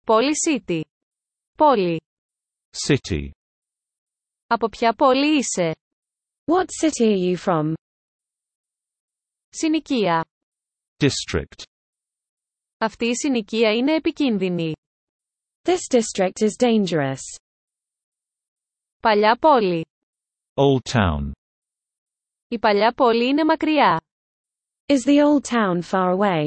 Πόλη city. Πόλη. City. Από ποια πόλη είσαι? What city are you from? Συνοικία. District. Αυτή η συνοικία είναι επικίνδυνη. This district is dangerous. Παλιά πόλη. Old town. Η παλιά πόλη είναι μακριά. Is the old town far away?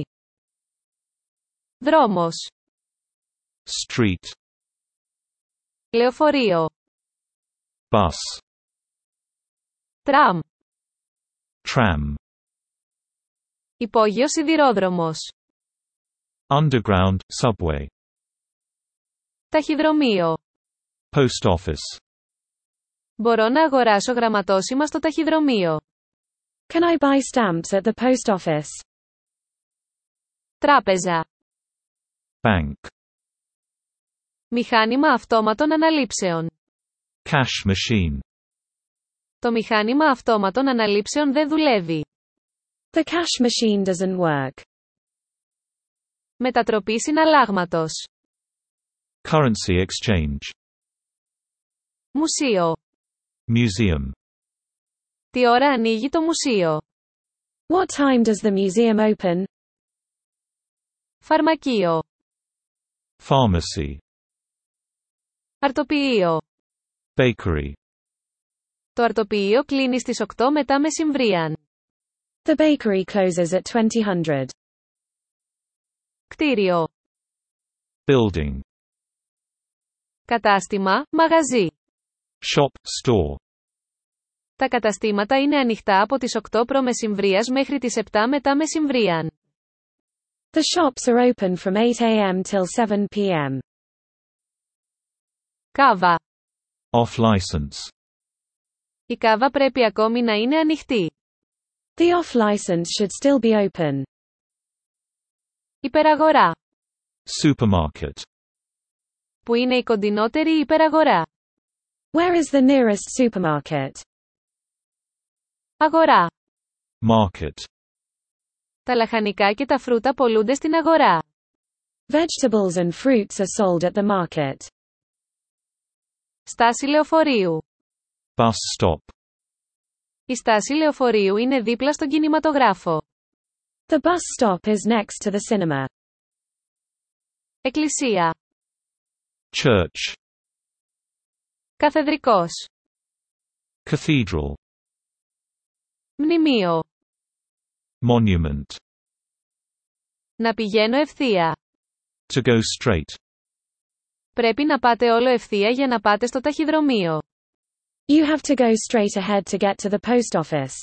Δρόμος. Street. Λεωφορείο. Bus. Τραμ. Tram. Υπόγειο σιδηρόδρομος. Underground, subway. Ταχυδρομείο. Post office. Μπορώ να αγοράσω γραμματόσημα στο ταχυδρομείο. Can I buy stamps at the post office? Τράπεζα. Bank. Μηχάνημα αυτόματων αναλήψεων. Cash machine. Το μηχάνημα αυτόματων αναλήψεων δεν δουλεύει. The cash machine doesn't work. Μετατροπή συναλλάγματος. Currency exchange. Μουσείο. Museum. Τι ώρα ανοίγει το μουσείο? What time does the museum open? Φαρμακείο. Pharmacy. Αρτοποιείο. Bakery. Το αρτοποιείο κλείνει στις 8 μετά μεσημβρίαν. The bakery closes at 2000. Κτίριο. Building. Κατάστημα, μαγαζί. Shop, store. Τα καταστήματα είναι ανοιχτά από τις 8 π.μ. μέχρι τις 7 μετά μεσημβρίαν. The shops are open from 8 a.m. till 7 p.m. Κάβα. Off license. Η κάβα πρέπει ακόμη να είναι ανοιχτή. The off license should still be open. Υπεραγορά. Supermarket. Που είναι η κοντινότερη υπεραγορά? Where is the nearest supermarket? Αγορά. Market. Τα λαχανικά και τα φρούτα πωλούνται στην αγορά. Vegetables and fruits are sold at the market. Στάση λεωφορείου. Bus stop. Η στάση λεωφορείου είναι δίπλα στον κινηματογράφο. The bus stop is next to the cinema. Εκκλησία. Church. Καθεδρικός. Cathedral. Μνημείο. Monument. Να πηγαίνω ευθεία. To go straight. Πρέπει να πάτε όλο ευθεία για να πάτε στο ταχυδρομείο. You have to go straight ahead to get to the post office.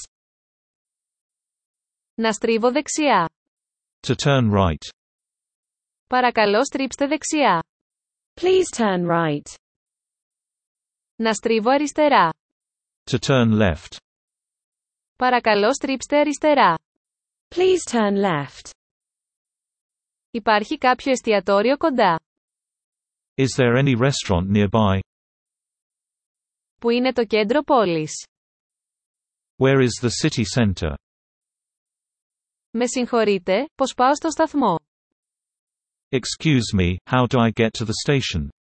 Να στρίβω δεξιά. To turn right. Παρακαλώ στρίψτε δεξιά. Please turn right. Να στρίβω αριστερά. To turn left. Παρακαλώ στρίψτε αριστερά. Please turn left. Υπάρχει κάποιο εστιατόριο κοντά? Is there any restaurant nearby? Πού είναι το κέντρο πόλης? Where is the city center? Με συγχωρείτε, πώς πάω στο σταθμό? Excuse me, how do I get to the station?